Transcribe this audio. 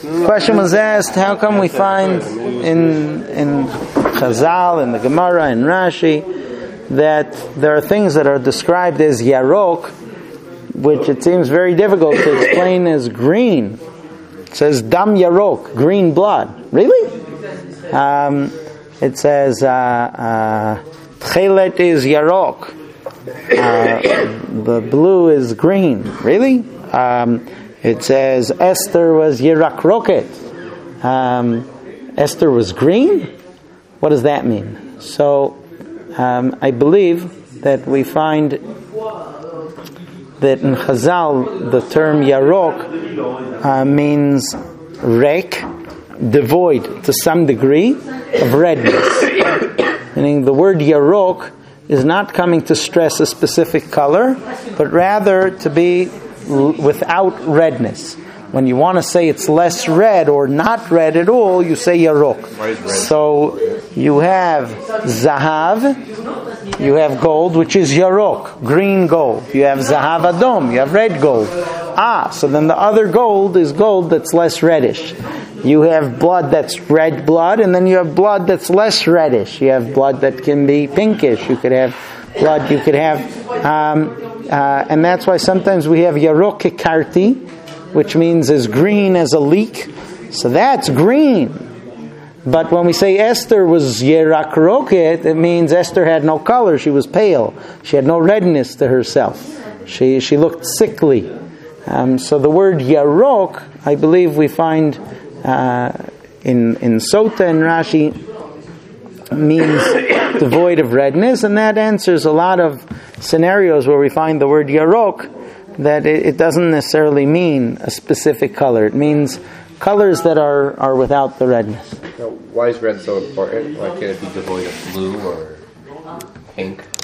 Question was asked, how come we find in Chazal, in the Gemara, in Rashi, that there are things that are described as yarok, which it seems very difficult to explain as green. It says dam yarok, green blood. Really? It says tchelet is yarok. The blue is green. Really? It says Esther was yirakroket. Esther was green? What does that mean? So, I believe that we find that in Chazal the term yarok means rek, devoid to some degree of redness. Meaning the word yarok is not coming to stress a specific color, but rather to be without redness. When you want to say it's less red or not red at all, you say yarok. So you have zahav, you have gold, which is yarok, green gold. You have zahav adom, you have red gold. So then the other gold is gold that's less reddish. You have blood that's red blood, and then you have blood that's less reddish. You have blood that can be pinkish. You could have blood, you could have... and that's why sometimes we have yarok kekarti, which means as green as a leek. So that's green. But when we say Esther was yerakroket, it means Esther had no color. She was pale. She had no redness to herself. She looked sickly. So the word yarok, I believe we find in Sota and Rashi, means devoid of redness, and that answers a lot of scenarios where we find the word yarok, that it doesn't necessarily mean a specific color. It means colors that are without the redness. Now, why is red so important? Why can't it be devoid of blue or pink?